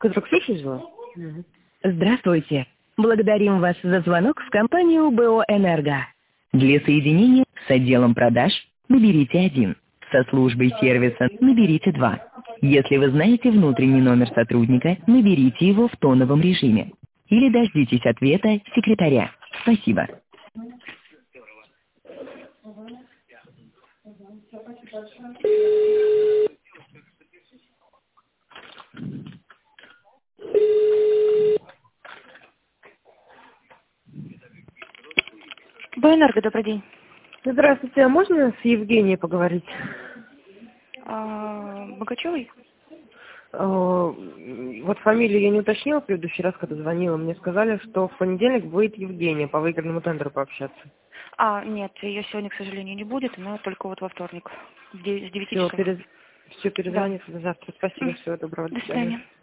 Которую Ксюша взяла? Здравствуйте. Благодарим вас за звонок в компанию БО «Энерго». Для соединения с отделом продаж наберите 1. Со службой сервиса наберите 2. Если вы знаете внутренний номер сотрудника, наберите его в тоновом режиме. Или дождитесь ответа секретаря. Спасибо. БО-Энерго, добрый день. Здравствуйте, а можно с Евгенией поговорить? Богачевой? Вот фамилию я не уточнила в предыдущий раз, когда звонила. Мне сказали, что в понедельник будет Евгения по выигранному тендеру пообщаться. Нет, ее сегодня, к сожалению, не будет, но только вот во вторник, с 9 часов. Все, перезвонит завтра. Спасибо, всего доброго. До свидания.